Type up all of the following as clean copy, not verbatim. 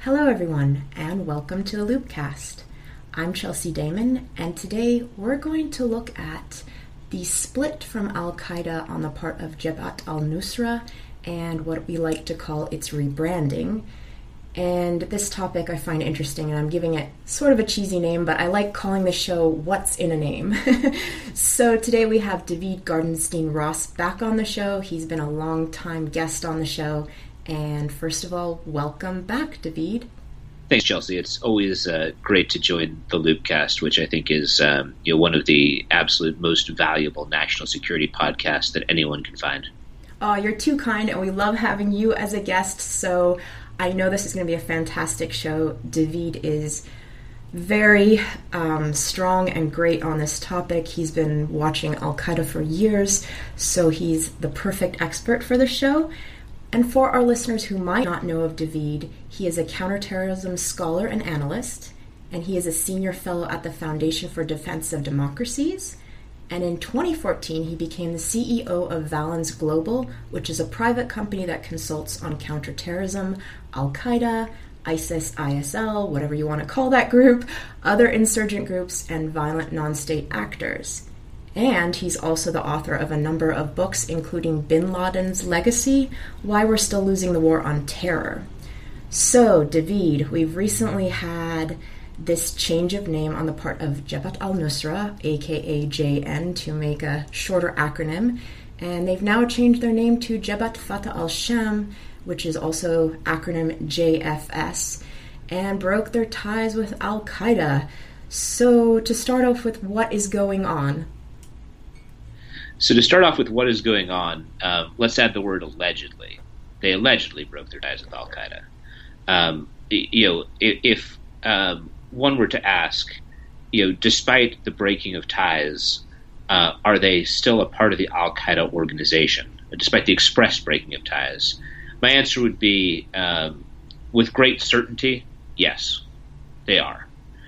Hello, everyone, and welcome to the Loopcast. I'm Chelsea Damon, and today we're going to look at the split from Al-Qaeda on the part of Jabhat al-Nusra and what we like to call its rebranding. And this topic I find interesting, and I'm giving it sort of a cheesy name, but I like calling the show What's in a Name. So today we have David Gartenstein-Ross back on the show. He's been a long-time guest on the show. And first of all, welcome back, David. Thanks, Chelsea. It's always great to join the Loopcast, which I think is one of the absolute most valuable national security podcasts that anyone can find. Oh, you're too kind, and we love having you as a guest, so I know this is going to be a fantastic show. David is very strong and great on this topic. He's been watching Al-Qaeda for years, so he's the perfect expert for the show. And for our listeners who might not know of David, he is a counterterrorism scholar and analyst, and he is a senior fellow at the Foundation for Defense of Democracies. And in 2014, he became the CEO of Valens Global, which is a private company that consults on counterterrorism, Al-Qaeda, ISIS, ISL, whatever you want to call that group, other insurgent groups, and violent non-state actors. And he's also the author of a number of books, including Bin Laden's Legacy, Why We're Still Losing the War on Terror. So, David, we've recently had this change of name on the part of Jabhat al-Nusra, aka JN, to make a shorter acronym, and they've now changed their name to Jabhat Fateh al-Sham, which is also acronym JFS, and broke their ties with Al-Qaeda. So, to start off with, what is going on? So to start off with what is going on, let's add the word allegedly. They allegedly broke their ties with Al-Qaeda. If one were to ask, despite the breaking of ties, are they still a part of the Al-Qaeda organization, despite the express breaking of ties? My answer would be, with great certainty, yes, they are.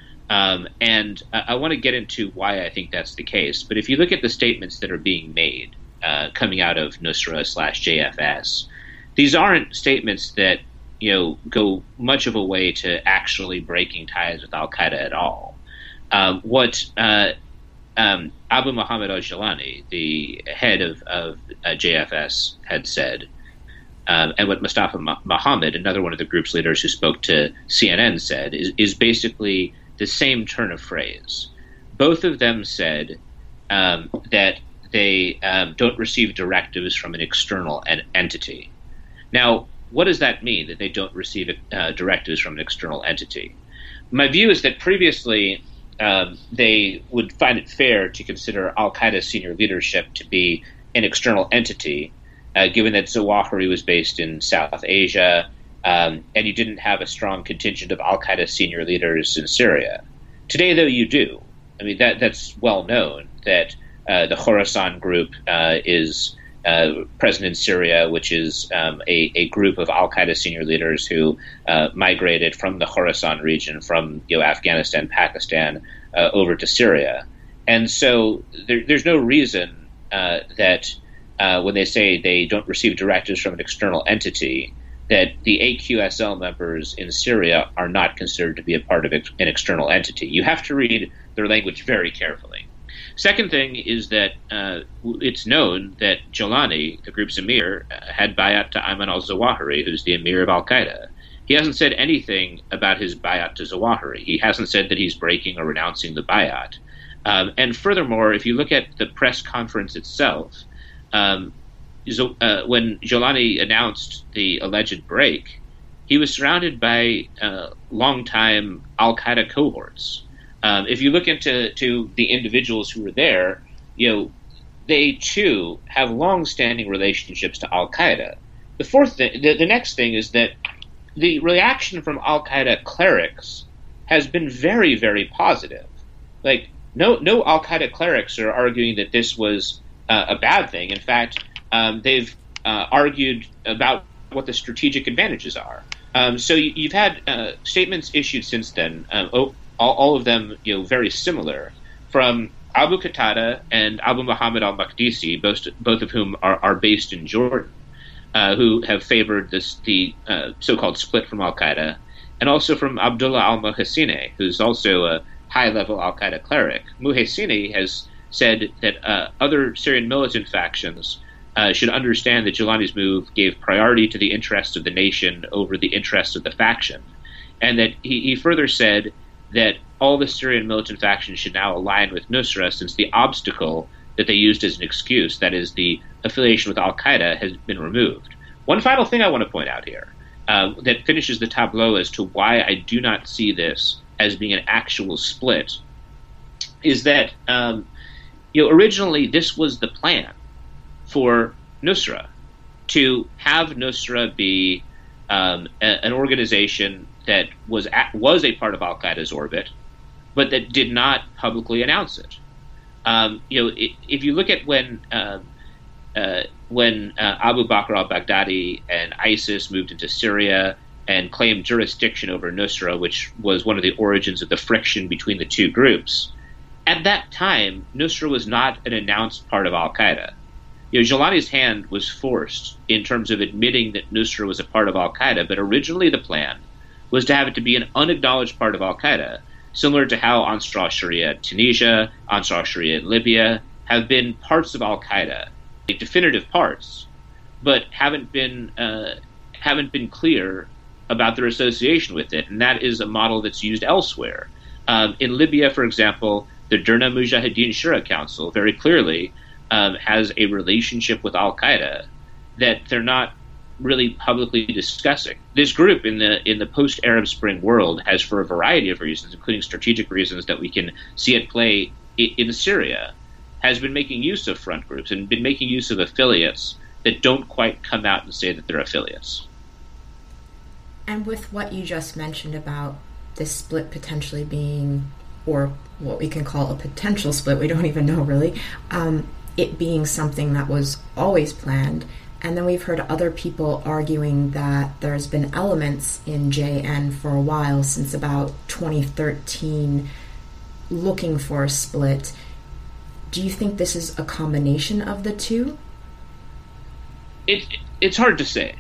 And I want to get into why I think that's the case. But if you look at the statements that are being made coming out of Nusra/JFS, these aren't statements that go much of a way to actually breaking ties with Al-Qaeda at all. What Abu Muhammad al-Jilani, the head of JFS, had said, and what Mustafa Mohammed, another one of the group's leaders who spoke to CNN, said, is basically the same turn of phrase. Both of them said that they don't receive directives from an external entity. Now, what does that mean, that they don't receive directives from an external entity? My view is that previously they would find it fair to consider Al-Qaeda senior leadership to be an external entity, given that Zawahiri was based in South Asia, and you didn't have a strong contingent of Al-Qaeda senior leaders in Syria. Today, though, you do. I mean, that's well known that the Khorasan group is present in Syria, which is a group of Al-Qaeda senior leaders who migrated from the Khorasan region, from Afghanistan, Pakistan, over to Syria. And so there's no reason that when they say they don't receive directives from an external entity, that the AQSL members in Syria are not considered to be a part of an external entity. You have to read their language very carefully. Second thing is that it's known that Jilani, the group's emir, had bayat to Ayman al-Zawahiri, who's the emir of Al-Qaeda. He hasn't said anything about his bayat to Zawahiri. He hasn't said that he's breaking or renouncing the bayat. And furthermore, if you look at the press conference itself, when Jilani announced the alleged break, he was surrounded by longtime Al-Qaeda cohorts. If you look into the individuals who were there, they too have long-standing relationships to Al-Qaeda. The next thing is that the reaction from Al-Qaeda clerics has been very, very positive. Like, no Al-Qaeda clerics are arguing that this was a bad thing. In fact, they've argued about what the strategic advantages are. So you've had statements issued since then, all of them very similar, from Abu Qatada and Abu Muhammad al-Maqdisi, both of whom are based in Jordan, who have favored the so-called split from Al-Qaeda, and also from Abdullah al-Muhsini, who's also a high-level al-Qaeda cleric. Muhsini has said that other Syrian militant factions should understand that Gilani's move gave priority to the interests of the nation over the interests of the faction, and that he further said that all the Syrian militant factions should now align with Nusra, since the obstacle that they used as an excuse, that is the affiliation with al-Qaeda, has been removed. One final thing I want to point out here that finishes the tableau as to why I do not see this as being an actual split is that originally this was the plan for Nusra, to have Nusra be an organization that was a part of al-Qaeda's orbit, but that did not publicly announce it. If you look at when Abu Bakr al-Baghdadi and ISIS moved into Syria and claimed jurisdiction over Nusra, which was one of the origins of the friction between the two groups, at that time, Nusra was not an announced part of al-Qaeda. Gilani's hand was forced in terms of admitting that Nusra was a part of al-Qaeda, but originally the plan was to have it to be an unacknowledged part of al-Qaeda, similar to how Ansar al-Sharia in Tunisia, Ansar al-Sharia in Libya have been parts of al-Qaeda, definitive parts, but haven't been clear about their association with it, and that is a model that's used elsewhere. In Libya, for example, the Derna Mujahideen Shura Council very clearly has a relationship with al-Qaeda that they're not really publicly discussing. This group in the post-Arab Spring world has, for a variety of reasons, including strategic reasons that we can see at play in Syria, has been making use of front groups and been making use of affiliates that don't quite come out and say that they're affiliates. And with what you just mentioned about this split potentially being, or what we can call a potential split, we don't even know really, it being something that was always planned. And then we've heard other people arguing that there's been elements in JN for a while, since about 2013, looking for a split. Do you think this is a combination of the two? It's hard to say.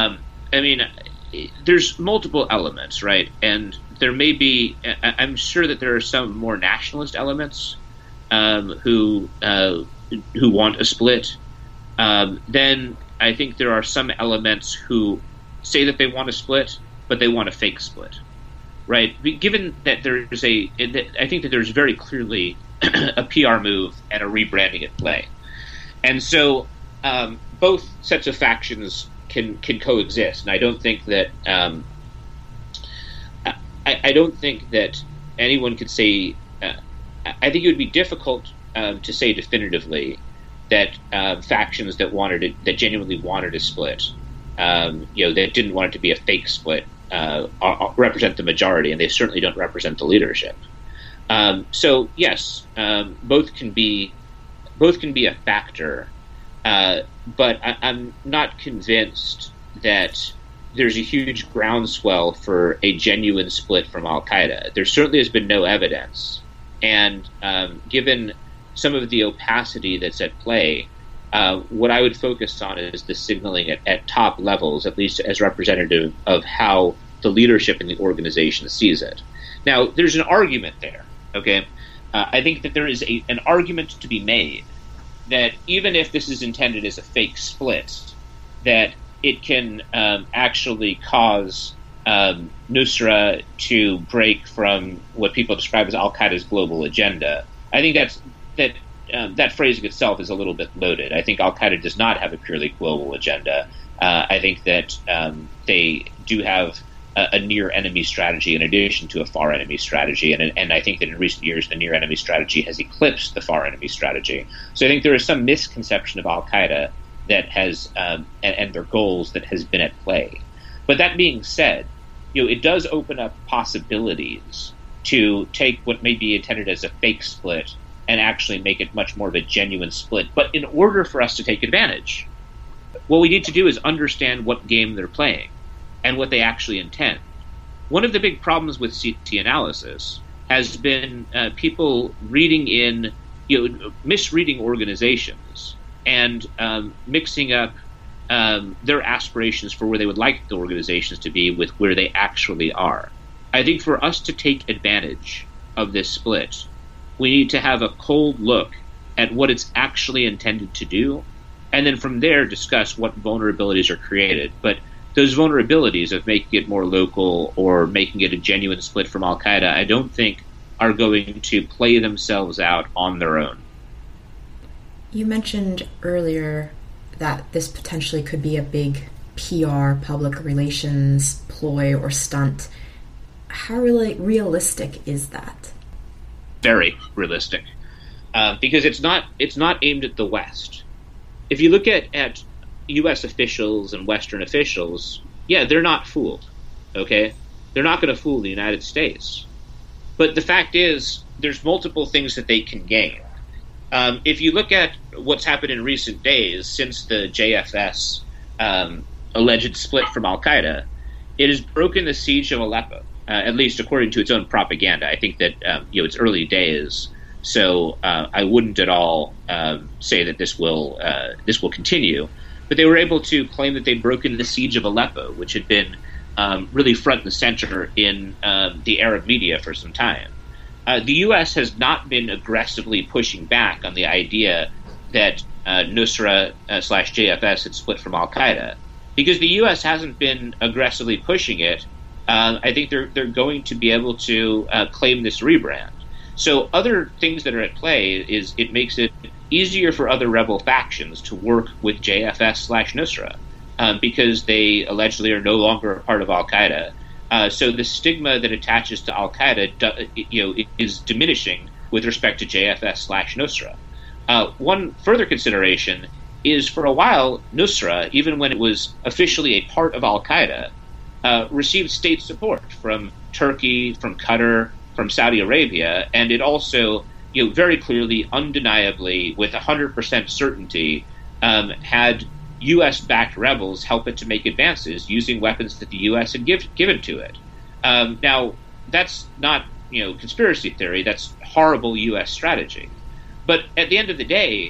There's multiple elements, right? And there may be, I'm sure that there are some more nationalist elements who want a split. Then I think there are some elements who say that they want a split, but they want a fake split, right? Given that I think that there's very clearly a PR move and a rebranding at play. And so both sets of factions can coexist. And I don't think that I don't think that anyone could say. I think it would be difficult to say definitively that factions that genuinely wanted a split, that didn't want it to be a fake split, represent the majority, and they certainly don't represent the leadership. So yes, both can be a factor, but I'm not convinced that there's a huge groundswell for a genuine split from al-Qaeda. There certainly has been no evidence, and given some of the opacity that's at play, what I would focus on is the signaling at top levels, at least as representative of how the leadership in the organization sees it. Now, there's an argument there, okay? I think that there is an argument to be made that even if this is intended as a fake split, that it can actually cause Nusra to break from what people describe as al-Qaeda's global agenda. I think that phrasing itself is a little bit loaded. I think al-Qaeda does not have a purely global agenda. I think that they do have a near-enemy strategy in addition to a far-enemy strategy, and I think that in recent years the near-enemy strategy has eclipsed the far-enemy strategy. So I think there is some misconception of al-Qaeda that has and their goals that has been at play. But that being said, it does open up possibilities to take what may be intended as a fake split and actually make it much more of a genuine split. But in order for us to take advantage, what we need to do is understand what game they're playing and what they actually intend. One of the big problems with CT analysis has been people reading in, misreading organizations and mixing up their aspirations for where they would like the organizations to be with where they actually are. I think for us to take advantage of this split, we need to have a cold look at what it's actually intended to do, and then from there discuss what vulnerabilities are created. But those vulnerabilities of making it more local or making it a genuine split from Al-Qaeda, I don't think are going to play themselves out on their own. You mentioned earlier that this potentially could be a big PR, public relations ploy or stunt. How realistic is that? Very realistic, because it's not aimed at the West. If you look at U.S. officials and Western officials, yeah, they're not fooled. Okay, they're not going to fool the United States. But the fact is, there's multiple things that they can gain. If you look at what's happened in recent days since the JFS alleged split from Al-Qaeda, it has broken the siege of Aleppo, at least according to its own propaganda. I think that it's early days, so I wouldn't at all say that this will continue. But they were able to claim that they'd broken the siege of Aleppo, which had been really front and center in the Arab media for some time. The U.S. has not been aggressively pushing back on the idea that Nusra / JFS had split from Al-Qaeda. Because the U.S. hasn't been aggressively pushing it, I think they're going to be able to claim this rebrand. So other things that are at play is it makes it easier for other rebel factions to work with JFS / Nusra because they allegedly are no longer a part of Al-Qaeda. So the stigma that attaches to Al-Qaeda, is diminishing with respect to JFS / Nusra. One further consideration is for a while, Nusra, even when it was officially a part of Al-Qaeda, received state support from Turkey, from Qatar, from Saudi Arabia, and it also, very clearly, undeniably, with 100% certainty, had U.S.-backed rebels help it to make advances using weapons that the U.S. had given to it. Now, that's not, conspiracy theory. That's horrible U.S. strategy. But at the end of the day,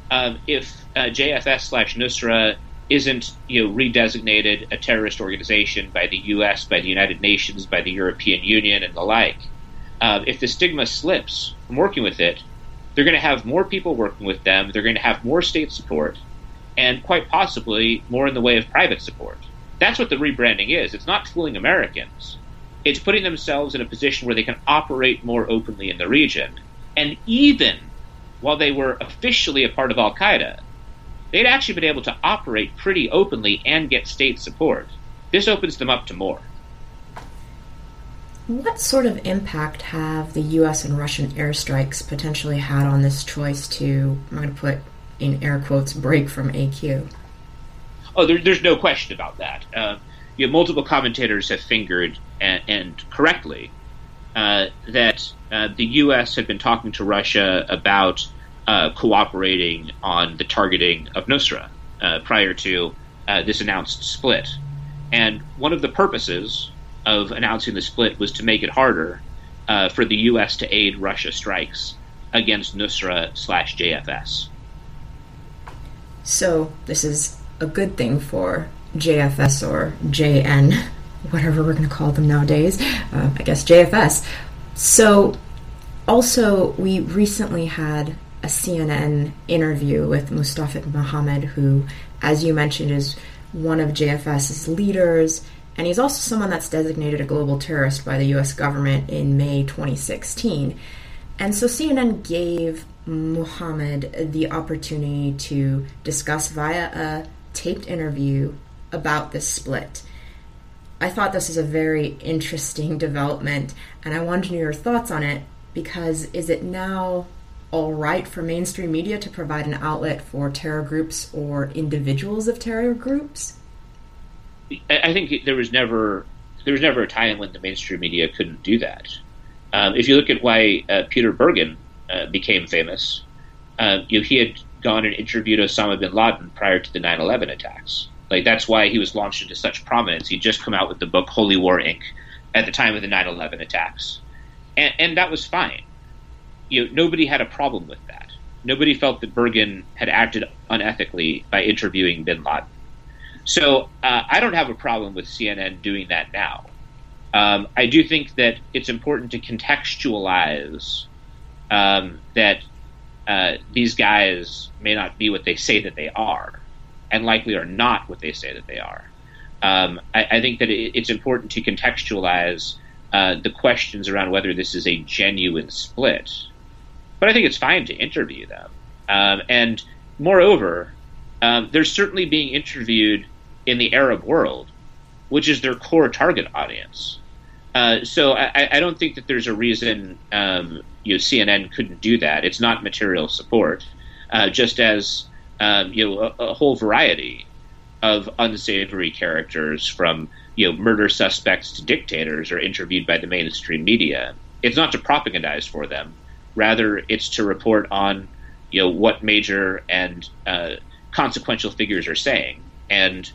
if JFS / Nusra isn't, redesignated a terrorist organization by the U.S., by the United Nations, by the European Union, and the like, if the stigma slips from working with it, they're going to have more people working with them. They're going to have more state support, and quite possibly more in the way of private support. That's what the rebranding is. It's not fooling Americans. It's putting themselves in a position where they can operate more openly in the region. And even while they were officially a part of Al-Qaeda, they'd actually been able to operate pretty openly and get state support. This opens them up to more. What sort of impact have the U.S. and Russian airstrikes potentially had on this choice to, I'm going to put in air quotes, break from AQ? Oh, there's no question about that. Multiple commentators have fingered, and correctly, that the U.S. had been talking to Russia about cooperating on the targeting of Nusra prior to this announced split. And one of the purposes of announcing the split was to make it harder for the U.S. to aid Russia strikes against Nusra / JFS. So this is a good thing for JFS or JN, whatever we're going to call them nowadays. I guess JFS. So also, we recently had a CNN interview with Mustafa Mohammed, who, as you mentioned, is one of JFS's leaders, and he's also someone that's designated a global terrorist by the U.S. government in May 2016. And so CNN gave Mohammed the opportunity to discuss via a taped interview about this split. I thought this is a very interesting development, and I wanted to know your thoughts on it, because is it now all right for mainstream media to provide an outlet for terror groups or individuals of terror groups? I think there was never a time when the mainstream media couldn't do that. If you look at why Peter Bergen became famous, he had gone and interviewed Osama bin Laden prior to the 9/11 attacks. That's why he was launched into such prominence. He'd just come out with the book Holy War, Inc. at the time of the 9/11 attacks. And that was fine. Nobody had a problem with that. Nobody felt that Bergen had acted unethically by interviewing bin Laden. So I don't have a problem with CNN doing that now. I do think that it's important to contextualize that these guys may not be what they say that they are, and likely are not what they say that they are. I think that it's important to contextualize the questions around whether this is a genuine split. But I think it's fine to interview them. And moreover, they're certainly being interviewed in the Arab world, which is their core target audience. So I don't think that there's a reason CNN couldn't do that. It's not material support, just as a whole variety of unsavory characters, from murder suspects to dictators, are interviewed by the mainstream media. It's not to propagandize for them; rather, it's to report on what major and consequential figures are saying. And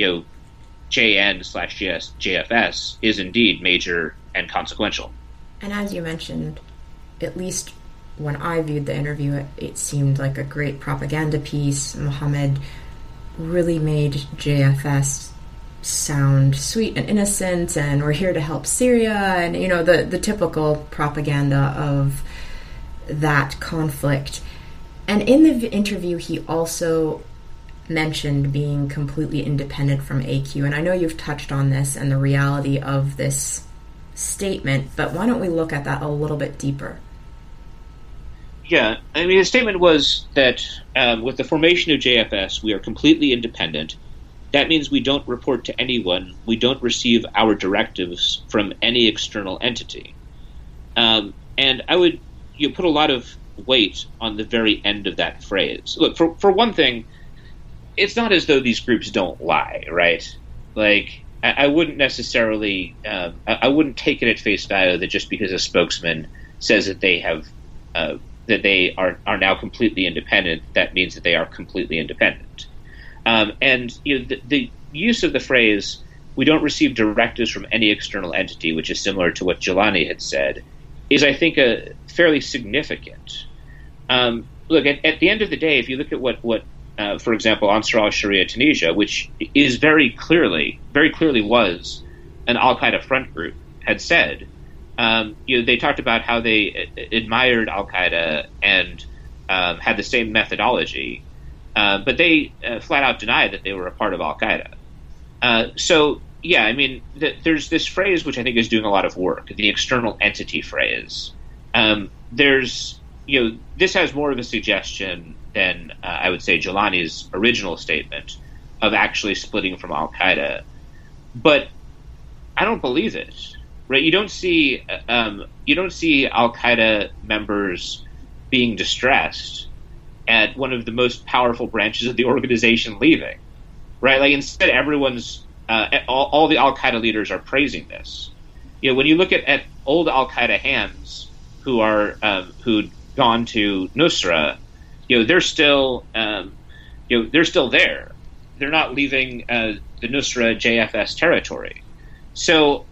JN/JFS is indeed major and consequential. And as you mentioned, at least when I viewed the interview, it seemed like a great propaganda piece. Mohammed really made JFS sound sweet and innocent, and we're here to help Syria, and the typical propaganda of that conflict. And in the interview, he also mentioned being completely independent from AQ. And I know you've touched on this and the reality of this statement, but why don't we look at that a little bit deeper? Yeah, I mean, the statement was that with the formation of JFS, we are completely independent. That means we don't report to anyone. We don't receive our directives from any external entity. And I would put a lot of weight on the very end of that phrase. Look, for one thing, it's not as though these groups don't lie, right? Like, I wouldn't necessarily, I wouldn't take it at face value that just because a spokesman says that they have, that they are now completely independent, that means that they are completely independent. And the use of the phrase, we don't receive directives from any external entity, which is similar to what Jelani had said, is, I think, a fairly significant. Look, at the end of the day, if you look at what for example, Ansar al-Sharia Tunisia, which is very clearly was an al-Qaeda front group, had said, they talked about how they admired al-Qaeda and had the same methodology, but they flat out denied that they were a part of al-Qaeda. So, yeah, I mean, there's this phrase which I think is doing a lot of work, the external entity phrase. This has more of a suggestion than I would say Jelani's original statement of actually splitting from al-Qaeda, but I don't believe it. Right? You don't see al-Qaeda members being distressed at one of the most powerful branches of the organization leaving. Right? Like, instead, everyone's all the al-Qaeda leaders are praising this. When you look at old al-Qaeda hands who are who'd gone to Nusra, they're still there. They're not leaving the Nusra JFS territory. So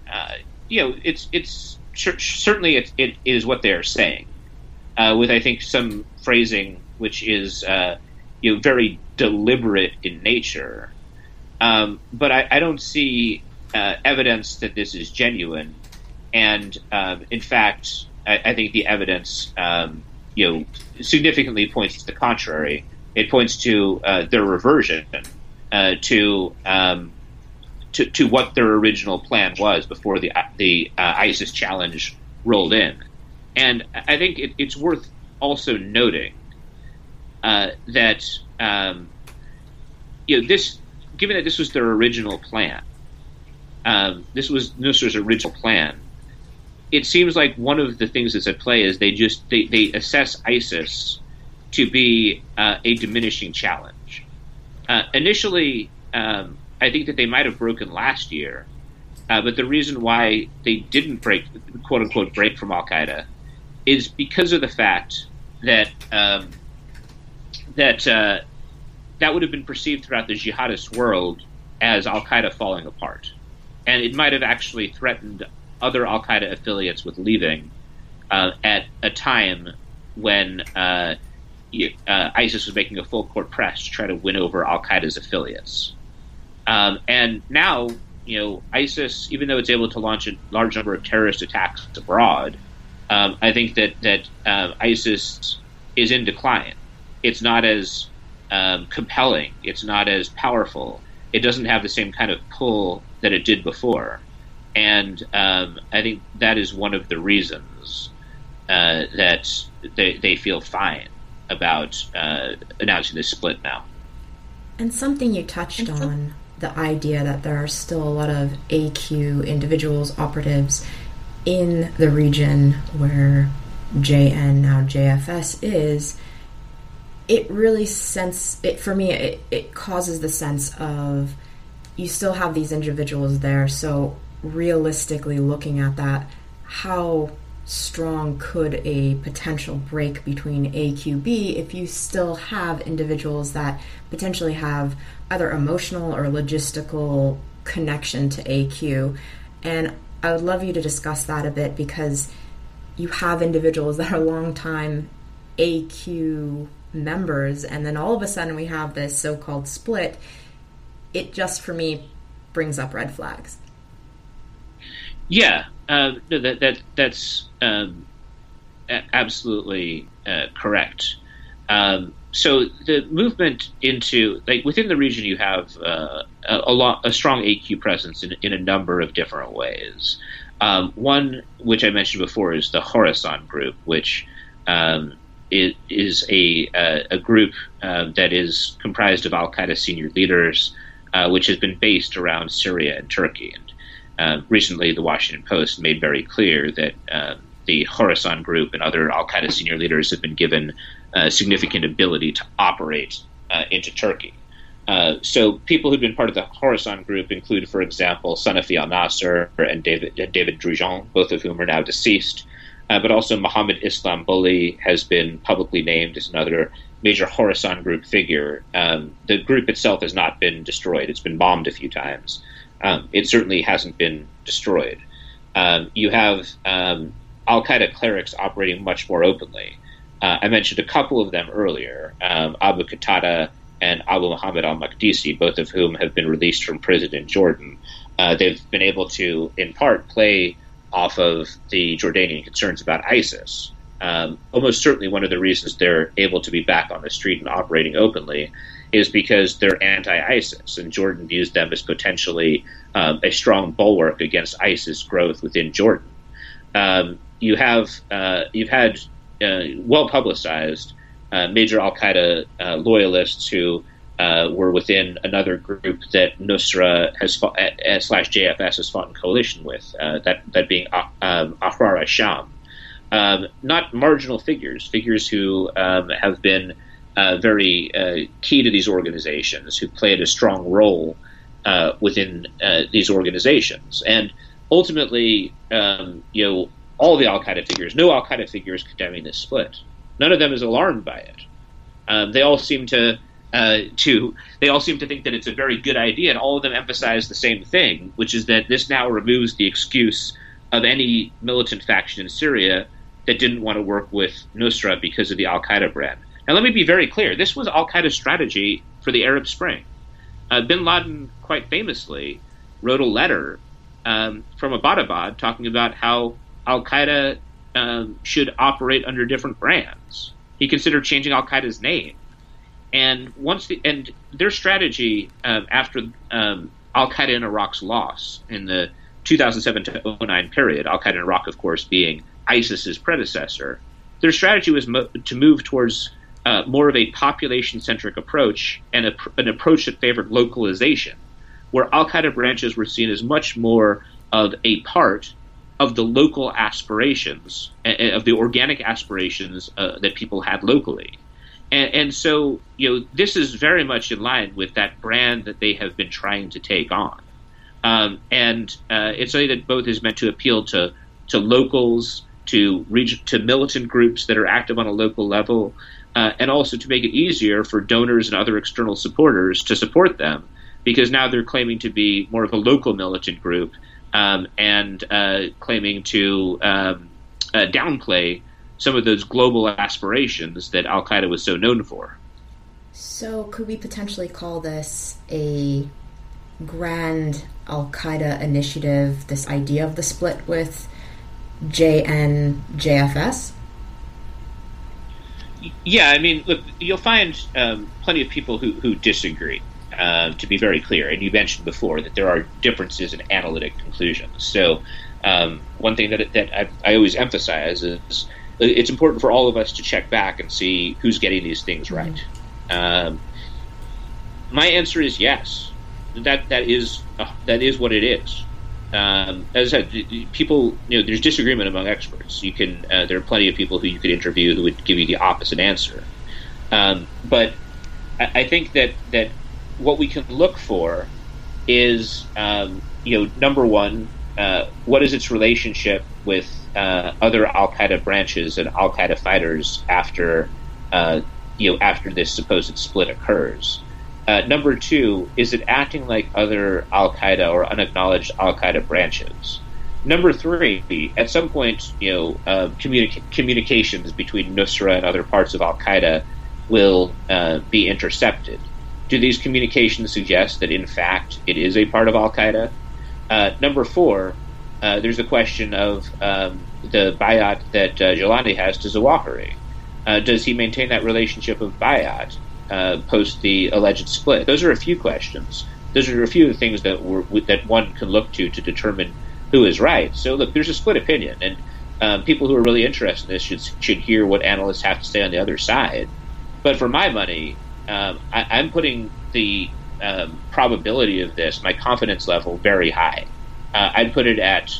it's certainly it is what they are saying, with, I think, some phrasing which is very deliberate in nature. But I don't see evidence that this is genuine, and in fact, I think the evidence significantly points to the contrary. It points to their reversion to what their original plan was before the ISIS challenge rolled in. And I think it's worth also noting that this, given that this was their original plan, this was Nusra's original plan, it seems like one of the things that's at play is they assess ISIS to be a diminishing challenge. Initially, I think that they might have broken last year, but the reason why they didn't break, quote unquote, break from al-Qaeda, is because of the fact that that would have been perceived throughout the jihadist world as al-Qaeda falling apart, and it might have actually threatened other al-Qaeda affiliates with leaving at a time when ISIS was making a full-court press to try to win over al-Qaeda's affiliates. And now ISIS, even though it's able to launch a large number of terrorist attacks abroad, I think that ISIS is in decline. It's not as compelling. It's not as powerful. It doesn't have the same kind of pull that it did before. And I think that is one of the reasons that they feel fine about announcing this split now. And something you touched on, the idea that there are still a lot of AQ individuals, operatives in the region where JN, now JFS, is, it really for me, it causes the sense of you still have these individuals there. So realistically looking at that, how strong could a potential break between AQ be if you still have individuals that potentially have either emotional or logistical connection to AQ? And I would love you to discuss that a bit, because you have individuals that are longtime AQ members, and then all of a sudden we have this so-called split. It just, for me, brings up red flags. Yeah, no, that's absolutely correct. So the movement into, within the region, you have a strong AQ presence in a number of different ways. One, which I mentioned before, is the Khorasan group, which is a group that is comprised of al-Qaeda senior leaders, which has been based around Syria and Turkey. And recently, the Washington Post made very clear that the Khorasan group and other al-Qaeda senior leaders have been given significant ability to operate into Turkey. So people who've been part of the Khorasan group include, for example, Sanafi al-Nasser and David Drugeon, both of whom are now deceased. But also Mohammed Islam Bulli has been publicly named as another major Khorasan group figure. The group itself has not been destroyed. It's been bombed a few times. It certainly hasn't been destroyed. You have al-Qaeda clerics operating much more openly. I mentioned a couple of them earlier, Abu Qatada and Abu Muhammad al-Maqdisi, both of whom have been released from prison in Jordan. They've been able to, in part, play off of the Jordanian concerns about ISIS. Almost certainly one of the reasons they're able to be back on the street and operating openly is because they're anti-ISIS, and Jordan views them as potentially a strong bulwark against ISIS growth within Jordan. You've had well-publicized major al-Qaeda loyalists who were within another group that Nusra has fought, / JFS has fought in coalition with, that being Ahrar al-Sham. Not marginal figures who have been very key to these organizations, who played a strong role within these organizations. And ultimately, all the al-Qaeda figures, no al-Qaeda figures condemning this split. None of them is alarmed by it. They all seem to think that it's a very good idea, and all of them emphasize the same thing, which is that this now removes the excuse of any militant faction in Syria that didn't want to work with Nusra because of the al-Qaeda brand. Now, let me be very clear. This was al-Qaeda's strategy for the Arab Spring. Bin Laden, quite famously, wrote a letter from Abbottabad talking about how al-Qaeda should operate under different brands. He considered changing al-Qaeda's name. And their strategy after al-Qaeda in Iraq's loss in the 2007 to 2009 period, al-Qaeda in Iraq, of course, being ISIS's predecessor, their strategy was to move towards more of a population-centric approach and an approach that favored localization, where al-Qaeda branches were seen as much more of a part of the local aspirations, of the organic aspirations that people had locally. And so, this is very much in line with that brand that they have been trying to take on. And it's something that both is meant to appeal to locals, to militant groups that are active on a local level, and also to make it easier for donors and other external supporters to support them, because now they're claiming to be more of a local militant group and claiming to downplay some of those global aspirations that al-Qaeda was so known for. So could we potentially call this a grand Al Qaeda initiative, this idea of the split with JNJFS? Yeah, I mean, look, you'll find plenty of people who disagree, to be very clear. And you mentioned before that there are differences in analytic conclusions. So one thing that I always emphasize is it's important for all of us to check back and see who's getting these things right. My answer is yes. That is what it is. As I said, people, there's disagreement among experts. There are plenty of people who you could interview who would give you the opposite answer. But I think that what we can look for is, number one, what is its relationship with other Al Qaeda branches and Al Qaeda fighters after this supposed split occurs. Number two, is it acting like other Al Qaeda or unacknowledged Al Qaeda branches? Number three, at some point, communications between Nusra and other parts of Al Qaeda will be intercepted. Do these communications suggest that, in fact, it is a part of Al Qaeda? Number four, there's the question of the bayat that Jilani has to Zawahiri. Does he maintain that relationship of bayat post the alleged split? Those are a few questions. Those are a few of the things that one can look to determine who is right. So, look, there's a split opinion, and people who are really interested in this should hear what analysts have to say on the other side. But for my money, I'm putting the probability of this, my confidence level, very high. I'd put it at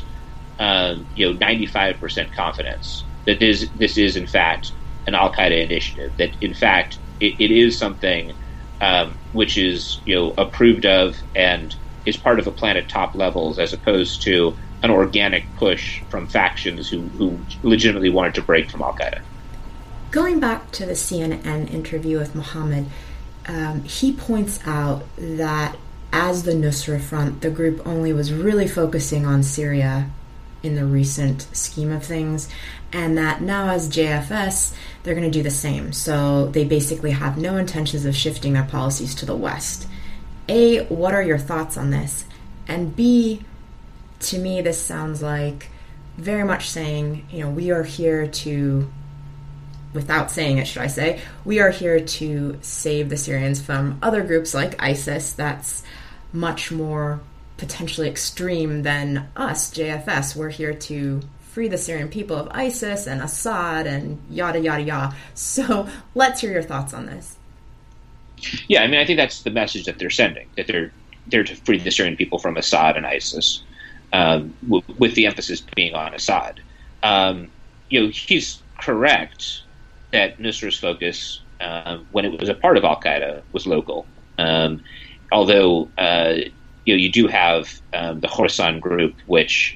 95% confidence that this is in fact an Al Qaeda initiative. That in fact it is something which is approved of and is part of a plan at top levels, as opposed to an organic push from factions who legitimately wanted to break from Al Qaeda. Going back to the CNN interview with Mohammed, he points out that as the Nusra Front, the group only was really focusing on Syria in the recent scheme of things, and that now as JFS, they're going to do the same. So they basically have no intentions of shifting their policies to the West. A, what are your thoughts on this? And B, to me, this sounds like very much saying, we are here to, without saying it, should I say, we are here to save the Syrians from other groups like ISIS that's much more potentially extreme than us, JFS. We're here to free the Syrian people of ISIS and Assad and yada, yada, yada. So let's hear your thoughts on this. Yeah, I mean, I think that's the message that they're sending, that they're there to free the Syrian people from Assad and ISIS, with the emphasis being on Assad. He's correct that Nusra's focus, when it was a part of Al Qaeda, was local. Although you do have the Khorasan group, which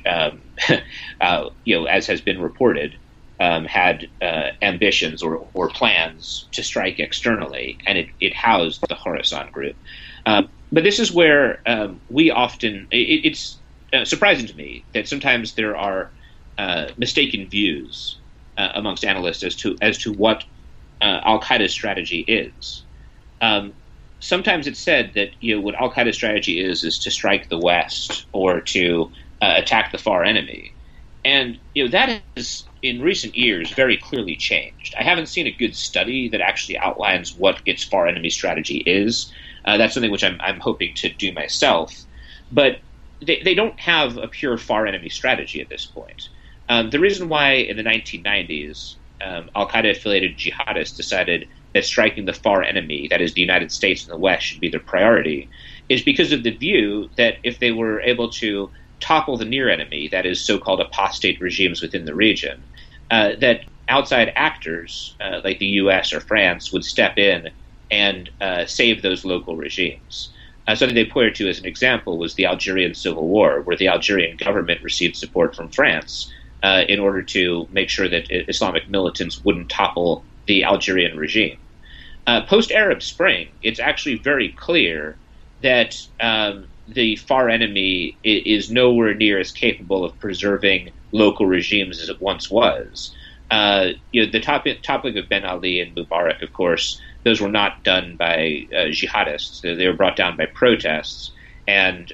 as has been reported, had ambitions or plans to strike externally, and it housed the Khorasan group. But this is where we often it's surprising to me that sometimes there are mistaken views amongst analysts as to what Al Qaeda's strategy is. Sometimes it's said that what Al Qaeda's strategy is to strike the West or to attack the far enemy, and that has in recent years very clearly changed. I haven't seen a good study that actually outlines what its far enemy strategy is. That's something which I'm hoping to do myself, but they don't have a pure far enemy strategy at this point. The reason why in the 1990s Al Qaeda affiliated jihadists decided that striking the far enemy, that is the United States and the West, should be their priority, is because of the view that if they were able to topple the near enemy, that is so-called apostate regimes within the region, that outside actors like the U.S. or France would step in and save those local regimes. Something they pointed to as an example was the Algerian Civil War, where the Algerian government received support from France in order to make sure that Islamic militants wouldn't topple the Algerian regime. Post-Arab Spring, it's actually very clear that the far enemy is nowhere near as capable of preserving local regimes as it once was. The topic of Ben Ali and Mubarak, of course, those were not done by jihadists. They were brought down by protests. and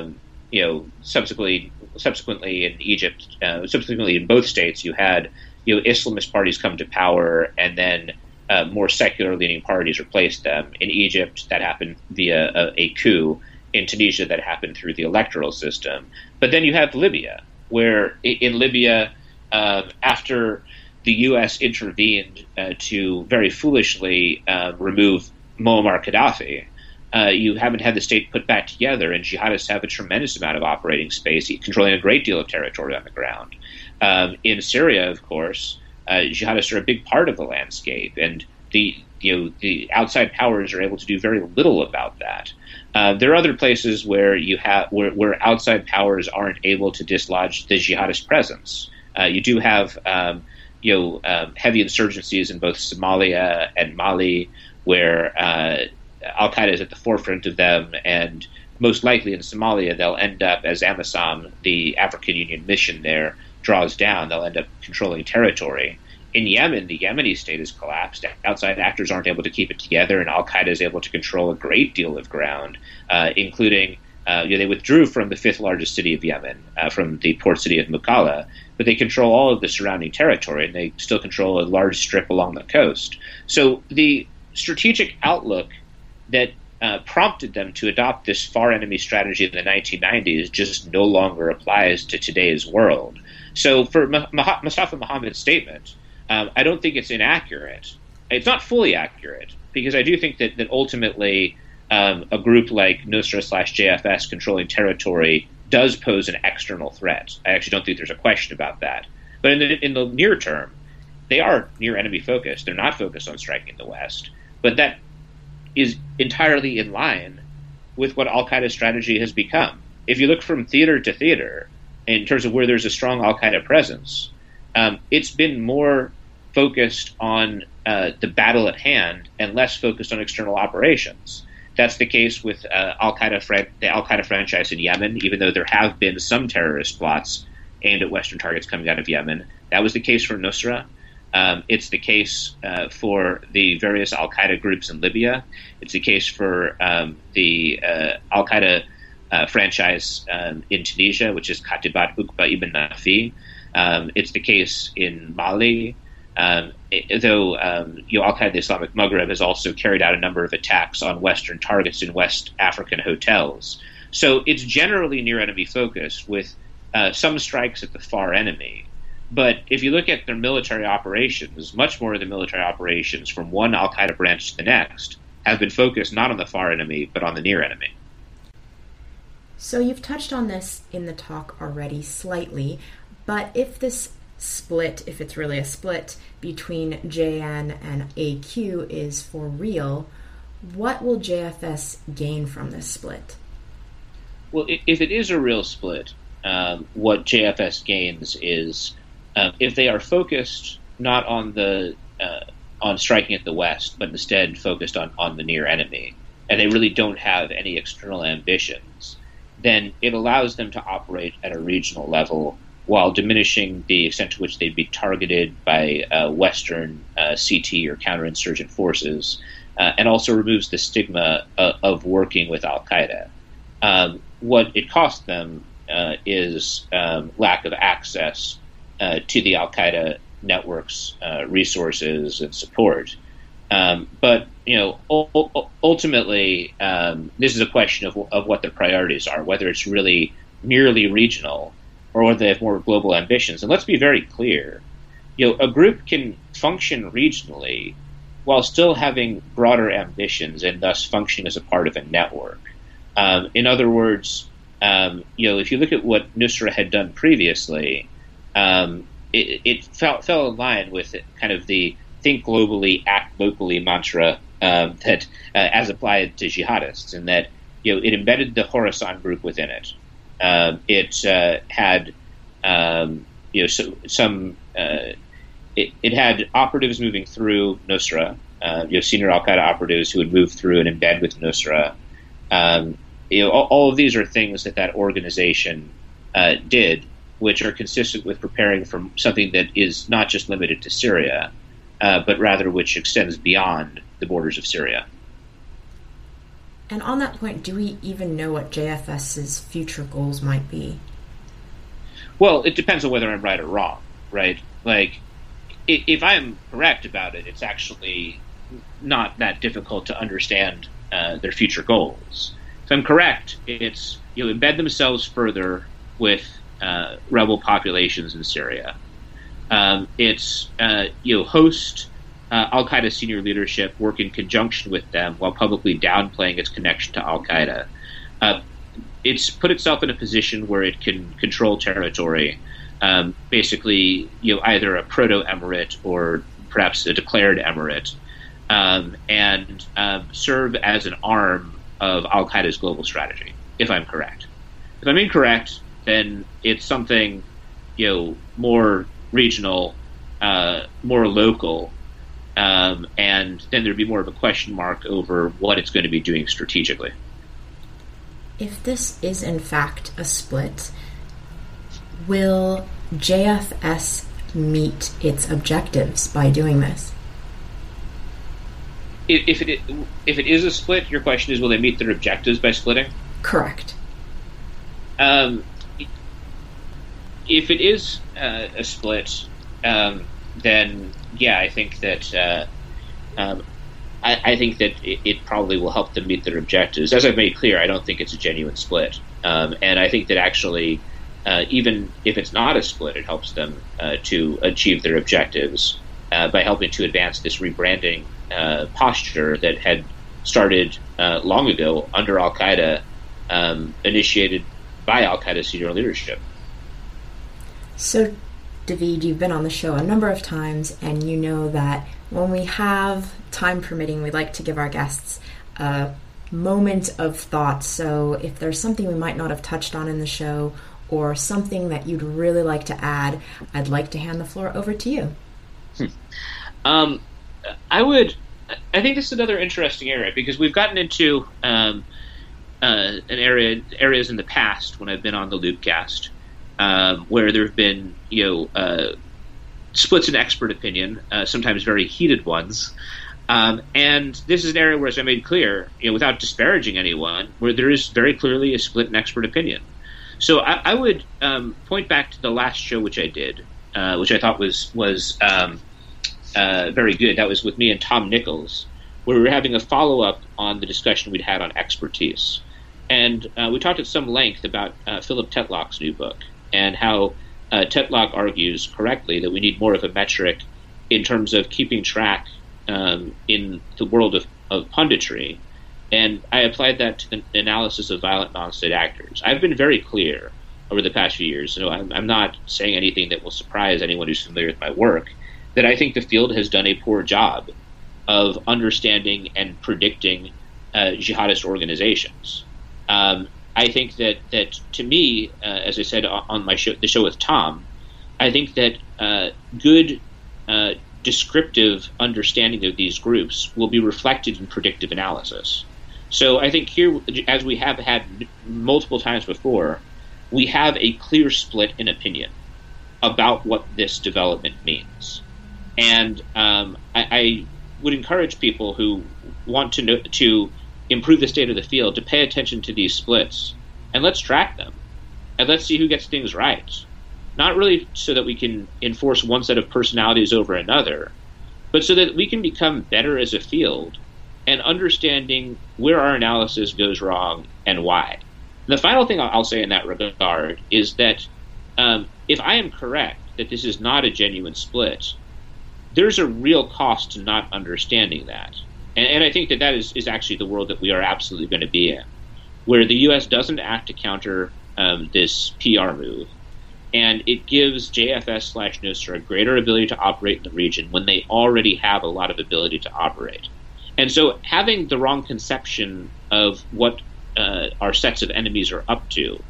subsequently in Egypt, subsequently in both states, you had Islamist parties come to power, and then more secular-leaning parties replaced them. In Egypt, that happened via a coup. In Tunisia, that happened through the electoral system. But then you have Libya, where in Libya, after the U.S. intervened to very foolishly remove Muammar Gaddafi, you haven't had the state put back together, and jihadists have a tremendous amount of operating space, controlling a great deal of territory on the ground. In Syria, of course, jihadists are a big part of the landscape, and the outside powers are able to do very little about that. There are other places where where outside powers aren't able to dislodge the jihadist presence. You do have heavy insurgencies in both Somalia and Mali, where Al Qaeda is at the forefront of them, and most likely in Somalia they'll end up, as AMISOM, the African Union mission there, draws down, they'll end up controlling territory. In Yemen, the Yemeni state has collapsed. Outside actors aren't able to keep it together, and Al Qaeda is able to control a great deal of ground, including they withdrew from the fifth largest city of Yemen, from the port city of Mukalla, but they control all of the surrounding territory, and they still control a large strip along the coast. So the strategic outlook that prompted them to adopt this far enemy strategy in the 1990s just no longer applies to today's world. So for Mustafa Mohammed's statement, I don't think it's inaccurate. It's not fully accurate, because I do think that ultimately a group like Nusra/JFS controlling territory does pose an external threat. I actually don't think there's a question about that. But in the near term, they are near enemy focused. They're not focused on striking the West. But that is entirely in line with what Al-Qaeda's strategy has become. If you look from theater to theater, in terms of where there's a strong Al-Qaeda presence, it's been more focused on the battle at hand and less focused on external operations. That's the case with the Al-Qaeda franchise in Yemen, even though there have been some terrorist plots aimed at Western targets coming out of Yemen. That was the case for Nusra. It's the case for the various Al-Qaeda groups in Libya. It's the case for the Al-Qaeda franchise in Tunisia, which is Katibat Uqba ibn Nafi. It's the case in Mali, though Al-Qaeda Islamic Maghreb has also carried out a number of attacks on Western targets in West African hotels. So it's generally near enemy focused, with some strikes at the far enemy. But if you look at their military operations, much more of the military operations from one Al-Qaeda branch to the next have been focused not on the far enemy, but on the near enemy. So you've touched on this in the talk already slightly, but if this split, if it's really a split between JN and AQ is for real, what will JFS gain from this split? Well, if it is a real split, what JFS gains is if they are focused not on on striking at the West, but instead focused on the near enemy, and they really don't have any external ambitions, then it allows them to operate at a regional level while diminishing the extent to which they'd be targeted by Western CT or counterinsurgent forces, and also removes the stigma of working with Al-Qaeda. What it costs them is lack of access to the Al-Qaeda network's resources and support. But ultimately, this is a question of what their priorities are, whether it's really merely regional or whether they have more global ambitions. And let's be very clear, a group can function regionally while still having broader ambitions and thus functioning as a part of a network. In other words, if you look at what Nusra had done previously, it fell in line with kind of the think globally, act locally mantra that as applied to jihadists, in that it embedded the Khorasan group within it. It had it had operatives moving through Nusra, senior Al-Qaeda operatives who would move through and embed with Nusra. All of these are things that organization did, which are consistent with preparing for something that is not just limited to Syria, but rather which extends beyond the borders of Syria. And on that point, do we even know what JFS's future goals might be? Well, it depends on whether I'm right or wrong, right? Like, if I'm correct about it, it's actually not that difficult to understand their future goals. If I'm correct, it's embed themselves further with rebel populations in Syria. It's host Al Qaeda senior leadership, work in conjunction with them while publicly downplaying its connection to Al Qaeda. It's put itself in a position where it can control territory, basically, either a proto-emirate or perhaps a declared emirate, and serve as an arm of Al Qaeda's global strategy. If I'm correct, if I'm incorrect, then it's something more regional, more local. And then there'd be more of a question mark over what it's going to be doing strategically. If this is in fact a split, will JFS meet its objectives by doing this? If it is a split, your question is, will they meet their objectives by splitting? Correct. If it is a split, then yeah, I think that I think that it probably will help them meet their objectives. As I've made clear, I don't think it's a genuine split, and I think that actually, even if it's not a split, it helps them to achieve their objectives by helping to advance this rebranding posture that had started long ago under Al Qaeda, initiated by Al Qaeda senior leadership. So, David, you've been on the show a number of times, and you know that when we have time permitting, we like to give our guests a moment of thought. So if there's something we might not have touched on in the show or something that you'd really like to add, I'd like to hand the floor over to you. I think this is another interesting area because we've gotten into areas in the past when I've been on the Loopcast where there have been splits in expert opinion, sometimes very heated ones. And this is an area where, as I made clear, without disparaging anyone, where there is very clearly a split in expert opinion. So I would point back to the last show which I did, which I thought was very good. That was with me and Tom Nichols, where we were having a follow-up on the discussion we'd had on expertise. And we talked at some length about Philip Tetlock's new book and how Tetlock argues correctly that we need more of a metric in terms of keeping track in the world of punditry. And I applied that to the analysis of violent non-state actors. I've been very clear over the past few years, so I'm not saying anything that will surprise anyone who's familiar with my work, that I think the field has done a poor job of understanding and predicting jihadist organizations. I think that to me, as I said on my show, the show with Tom, I think that good descriptive understanding of these groups will be reflected in predictive analysis. So I think here, as we have had multiple times before, we have a clear split in opinion about what this development means. And I would encourage people who want to improve the state of the field to pay attention to these splits, and let's track them, and let's see who gets things right. Not really so that we can enforce one set of personalities over another, but so that we can become better as a field and understanding where our analysis goes wrong and why. And the final thing I'll say in that regard is that if I am correct that this is not a genuine split, there's a real cost to not understanding that. And I think that is actually the world that we are absolutely going to be in, where the U.S. doesn't act to counter this PR move, and it gives JFS/Nusra a greater ability to operate in the region when they already have a lot of ability to operate. And so having the wrong conception of what our sets of enemies are up to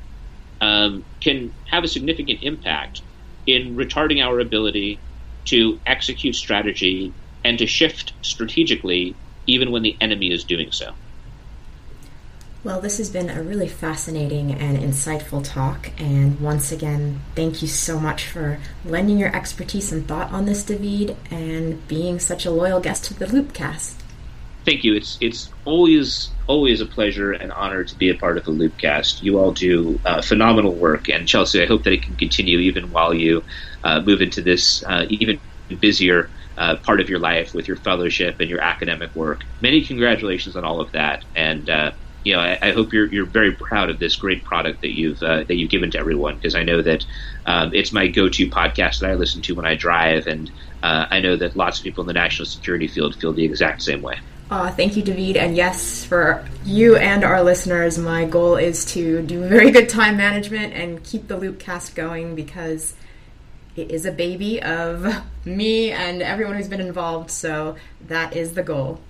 can have a significant impact in retarding our ability to execute strategy and to shift strategically even when the enemy is doing so. Well, this has been a really fascinating and insightful talk, and once again, thank you so much for lending your expertise and thought on this, David, and being such a loyal guest to the Loopcast. Thank you. It's always a pleasure and honor to be a part of the Loopcast. You all do phenomenal work, and Chelsea, I hope that it can continue even while you move into this even busier part of your life with your fellowship and your academic work. Many congratulations on all of that, and I hope you're very proud of this great product that you've given to everyone, because I know that it's my go-to podcast that I listen to when I drive, and I know that lots of people in the national security field feel the exact same way. Thank you, David. And yes, for you and our listeners, my goal is to do very good time management and keep the Loopcast going, because it is a baby of me and everyone who's been involved. So that is the goal.